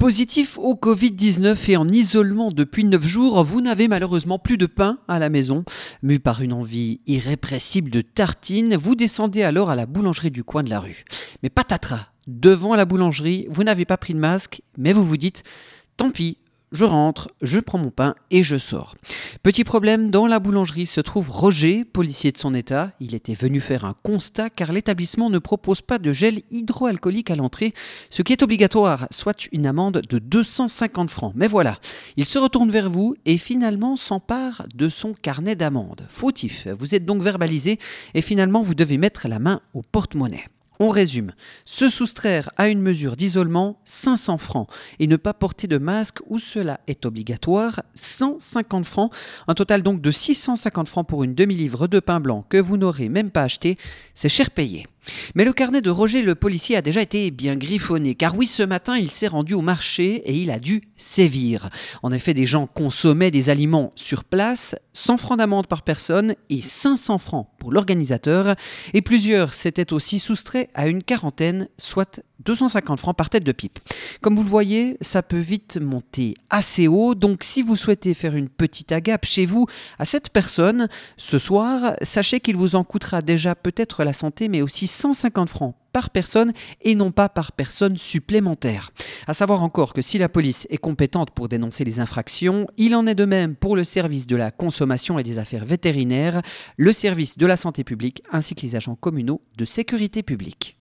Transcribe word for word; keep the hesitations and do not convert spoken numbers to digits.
Positif au covid dix-neuf et en isolement depuis neuf jours, vous n'avez malheureusement plus de pain à la maison. Mu par une envie irrépressible de tartines, vous descendez alors à la boulangerie du coin de la rue. Mais patatras, devant la boulangerie, vous n'avez pas pris de masque, mais vous vous dites « tant pis ». Je rentre, je prends mon pain et je sors. Petit problème, dans la boulangerie se trouve Roger, policier de son état. Il était venu faire un constat car l'établissement ne propose pas de gel hydroalcoolique à l'entrée, ce qui est obligatoire, soit une amende de deux cent cinquante francs. Mais voilà, il se retourne vers vous et finalement s'empare de son carnet d'amende. Fautif, vous êtes donc verbalisé et finalement vous devez mettre la main au porte-monnaie. On résume, se soustraire à une mesure d'isolement, cinq cents francs, et ne pas porter de masque où cela est obligatoire, cent cinquante francs, un total donc de six cent cinquante francs pour une demi-livre de pain blanc que vous n'aurez même pas acheté, c'est cher payé. Mais le carnet de Roger le policier a déjà été bien griffonné, car oui, ce matin, il s'est rendu au marché et il a dû sévir. En effet, des gens consommaient des aliments sur place, cent francs d'amende par personne et cinq cents francs pour l'organisateur, et plusieurs s'étaient aussi soustraits à une quarantaine, soit deux cent cinquante francs par tête de pipe. Comme vous le voyez, ça peut vite monter assez haut, donc si vous souhaitez faire une petite agape chez vous à cette personne, ce soir, sachez qu'il vous en coûtera déjà peut-être la santé, mais aussi cent cinquante francs par personne et non pas par personne supplémentaire. À savoir encore que si la police est compétente pour dénoncer les infractions, il en est de même pour le service de la consommation et des affaires vétérinaires, le service de la santé publique ainsi que les agents communaux de sécurité publique.